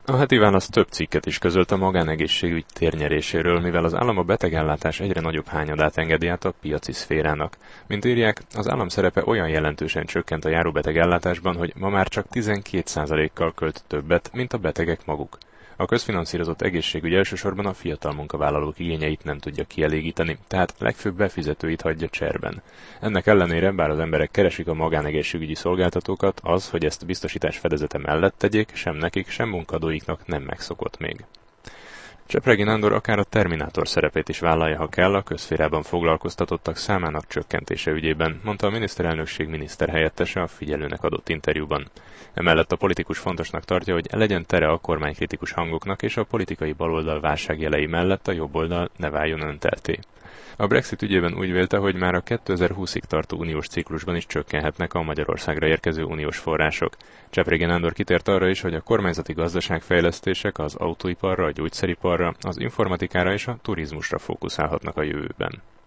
A heti válasz több cikket is közölt a magánegészségügy térnyeréséről, mivel az állam a betegellátás egyre nagyobb hányadát engedi át a piaci szférának. Mint írják, az állam szerepe olyan jelentősen csökkent a járóbetegellátásban, hogy ma már csak 12%-kal költ többet, mint a betegek maguk. A közfinanszírozott egészségügy elsősorban a fiatal munkavállalók igényeit nem tudja kielégíteni, tehát legfőbb befizetőit hagyja cserben. Ennek ellenére, bár az emberek keresik a magánegészségügyi szolgáltatókat, az, hogy ezt biztosítás fedezete mellett tegyék, sem nekik, sem munkadóiknak nem megszokott még. Csepregi Nándor akár a Terminátor szerepét is vállalja, ha kell, a közszférában foglalkoztatottak számának csökkentése ügyében, mondta a miniszterelnökség miniszterhelyettese a Figyelőnek adott interjúban. Emellett a politikus fontosnak tartja, hogy legyen tere a kormánykritikus hangoknak, és a politikai baloldal válságjelei mellett a jobboldal ne váljon öntelté. A Brexit ügyében úgy vélte, hogy már a 2020-ig tartó uniós ciklusban is csökkenhetnek a Magyarországra érkező uniós források. Csepregi Nándor kitért arra is, hogy a kormányzati gazdaságfejlesztések az autóiparra, a gyógyszeriparra, az informatikára és a turizmusra fókuszálhatnak a jövőben.